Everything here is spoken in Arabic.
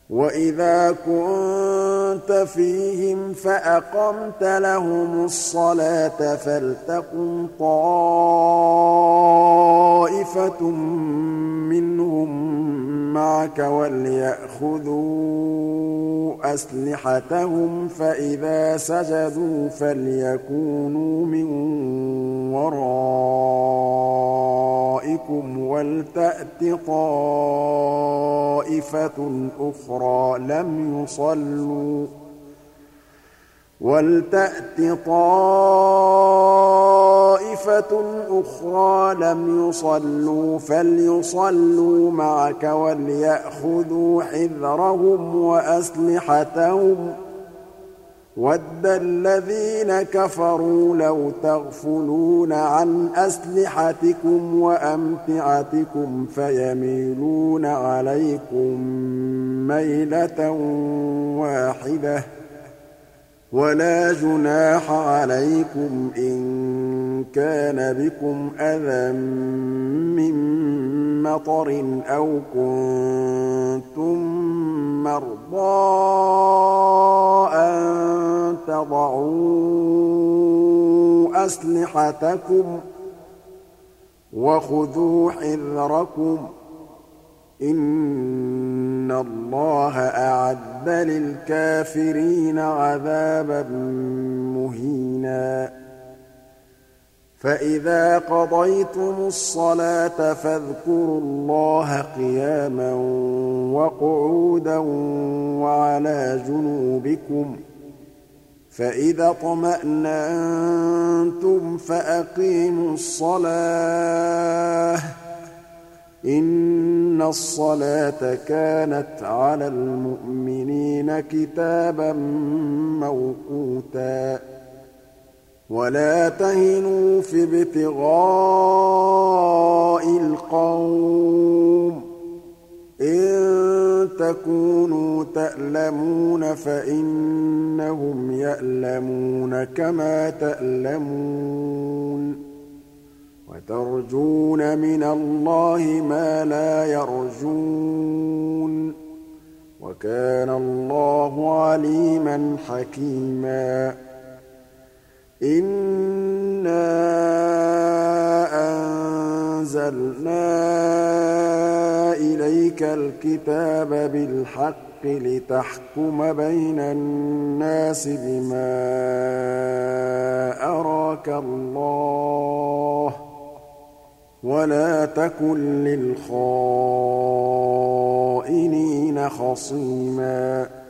وَإِذَا كُنتَ فِيهِمْ فَأَقَمْتَ لَهُمُ الصَّلَاةَ فَلْتَقُمْ طَائِفَةٌ مِّنْهُم مَّعَكَ وَلْيَأْخُذُوا أَسْلِحَتَهُمْ فَإِذَا سَجَدُوا فَلْيَكُونُوا مِن وَرَائِكُمْ وَلْتَأْتِ طَائِفَةٌ أُخْرَىٰ لَمْ يُصَلُّوا فَلْيُصَلُّوا مَعَكَ وَلْيَأْخُذُوا حِذْرَهُمْ وَأَسْلِحَتَهُمْ ۗ وَدَّ الَّذِينَ كَفَرُوا لَوْ تَغْفُلُونَ عَنْ أَسْلِحَتِكُمْ وَأَمْتِعَتِكُمْ فَيَمِيلُونَ عَلَيْكُم مَّيْلَةً وَاحِدَةً ۚ وَلَا جُنَاحَ عَلَيْكُمْ إِن كَانَ بِكُمْ أَذًى مِّن مَّطَرٍ أَوْ كُنتُم مَّرْضَىٰ أَن تَضَعُوا أَسْلِحَتَكُمْ ۖ وَخُذُوا حِذْرَكُمْ ۗ إِنَّ اللَّهَ أَعَدَّ لِلْكَافِرِينَ عَذَابًا مُّهِينًا فَإِذَا قَضَيْتُمُ الصَّلَاةَ فَاذْكُرُوا اللَّهَ قِيَامًا وَقُعُودًا وَعَلَىٰ جُنُوبِكُمْ ۚ فَإِذَا اطْمَأْنَنتُمْ فَأَقِيمُوا الصَّلَاةَ ۚ إِنَّ الصَّلَاةَ كَانَتْ عَلَى الْمُؤْمِنِينَ كِتَابًا مَّوْقُوتًا وَلَا تَهِنُوا فِي ابْتِغَاءِ الْقَوْمِ ۖ إِن تَكُونُوا تَأْلَمُونَ فَإِنَّهُمْ يَأْلَمُونَ كَمَا تَأْلَمُونَ وَتَرْجُونَ مِنَ اللَّهِ مَا لَا يَرْجُونَ ۗ وَكَانَ اللَّهُ عَلِيمًا حَكِيمًا إِنَّا أَنزَلْنَا إِلَيْكَ الْكِتَابَ بِالْحَقِّ لِتَحْكُمَ بَيْنَ النَّاسِ بِمَا أَرَاكَ اللَّهُ ۚ وَلَا تَكُن لِّلْخَائِنِينَ خَصِيمًا